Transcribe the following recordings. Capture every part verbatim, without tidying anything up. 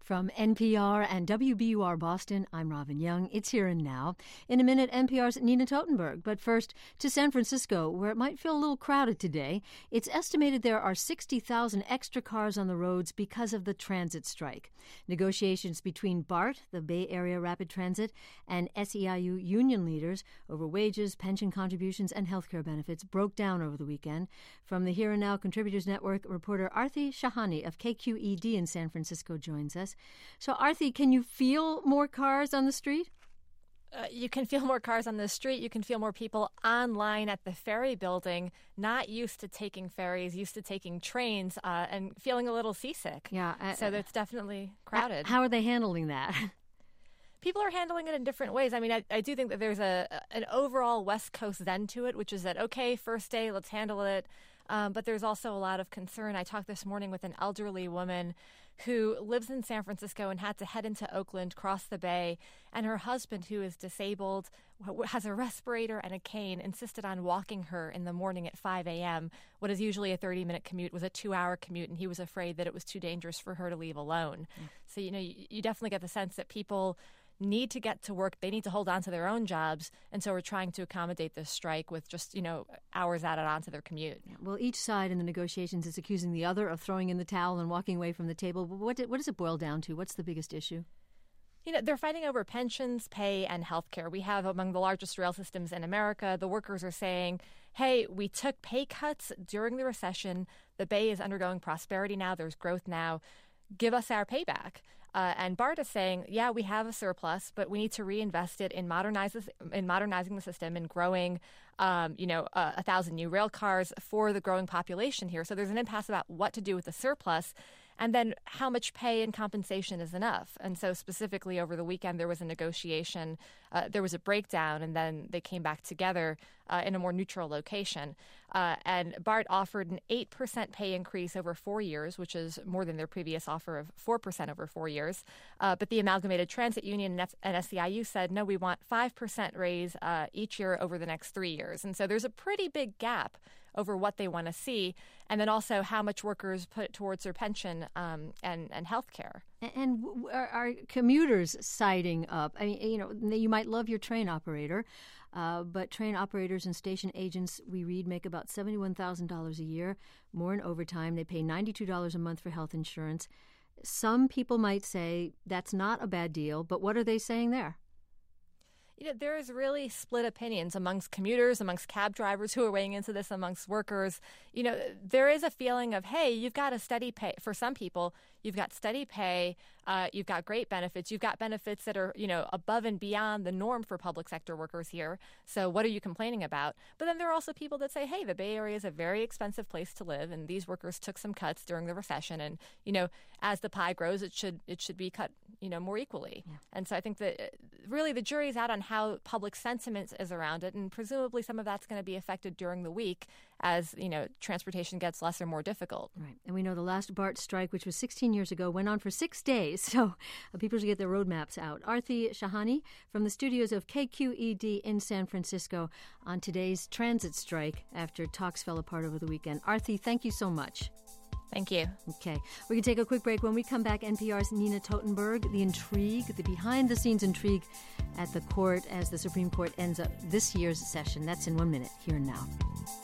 From N P R and W B U R Boston, I'm Robin Young. It's Here and Now. In a minute, N P R's Nina Totenberg. But first, to San Francisco, where it might feel a little crowded today. It's estimated there are sixty thousand extra cars on the roads because of the transit strike. Negotiations between BART, the Bay Area Rapid Transit, and S E I U union leaders over wages, pension contributions, and health care benefits broke down over the weekend. From the Here and Now Contributors Network, reporter Arthi Shahani of K Q E D in San Francisco joins us. So, Arthi, can you feel more cars on the street? Uh, you can feel more cars on the street. You can feel more people online at the ferry building, not used to taking ferries, used to taking trains, uh, and feeling a little seasick. Yeah. I, so it's definitely crowded. How are they handling that? People are handling it in different ways. I mean, I, I do think that there's a an overall West Coast zen to it, which is that, okay, first day, let's handle it. Um, but there's also a lot of concern. I talked this morning with an elderly woman who lives in San Francisco and had to head into Oakland, cross the bay, and her husband, who is disabled, has a respirator and a cane, insisted on walking her in the morning at five a.m. What is usually a thirty-minute commute was a two-hour commute, and he was afraid that it was too dangerous for her to leave alone. Mm. So, you know, you, you definitely get the sense that people need to get to work. They need to hold on to their own jobs. And so we're trying to accommodate this strike with just, you know, hours added on to their commute. Well, each side in the negotiations is accusing the other of throwing in the towel and walking away from the table. But what, what does it boil down to? What's the biggest issue? You know, they're fighting over pensions, pay, and health care. We have among the largest rail systems in America. The workers are saying, hey, we took pay cuts during the recession. The Bay is undergoing prosperity now. There's growth now. Give us our payback. Uh, and BART is saying, yeah, we have a surplus, but we need to reinvest it in, modernize this, in modernizing the system and growing, um, you know, uh, a thousand new rail cars for the growing population here. So there's an impasse about what to do with the surplus and then how much pay and compensation is enough. And so specifically over the weekend, there was a negotiation. Uh, there was a breakdown, and then they came back together uh, in a more neutral location. Uh, and BART offered an eight percent pay increase over four years, which is more than their previous offer of four percent over four years. Uh, but the Amalgamated Transit Union and, F- and S E I U said, no, we want five percent raise uh, each year over the next three years. And so there's a pretty big gap over what they want to see, and then also how much workers put towards their pension um, and, and health care. And are, are commuters siding up? I mean, you know, you might love your train operator, uh, but train operators and station agents, we read, make about seventy-one thousand dollars a year, more in overtime. They pay ninety-two dollars a month for health insurance. Some people might say that's not a bad deal, but what are they saying there? You know, there is really split opinions amongst commuters, amongst cab drivers who are weighing into this, amongst workers. You know, there is a feeling of, hey, you've got a steady pay. For some people, you've got steady pay, uh, you've got great benefits, you've got benefits that are, you know, above and beyond the norm for public sector workers here. So what are you complaining about? But then there are also people that say, hey, the Bay Area is a very expensive place to live, and these workers took some cuts during the recession. And, you know, as the pie grows, it should it should be cut, you know, more equally. Yeah. And so I think that really the jury's out on how public sentiment is around it, and presumably some of that's going to be affected during the week as, you know, transportation gets less or more difficult. Right. And we know the last BART strike, which was sixteen years ago, went on for six days, so uh, people should get their roadmaps out. Arthi Shahani from the studios of K Q E D in San Francisco on today's transit strike after talks fell apart over the weekend. Arthi, thank you so much. Thank you. Okay. We're going to take a quick break. When we come back, N P R's Nina Totenberg, the intrigue, the behind-the-scenes intrigue at the court as the Supreme Court ends up this year's session. That's in one minute, Here and Now.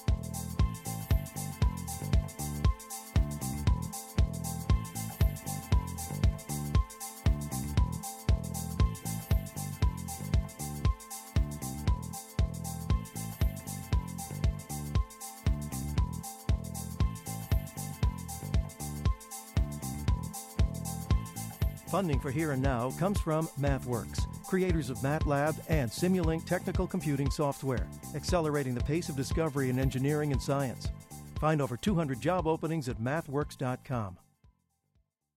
Funding for Here and Now comes from MathWorks, creators of MATLAB and Simulink technical computing software, accelerating the pace of discovery in engineering and science. Find over two hundred job openings at mathworks dot com.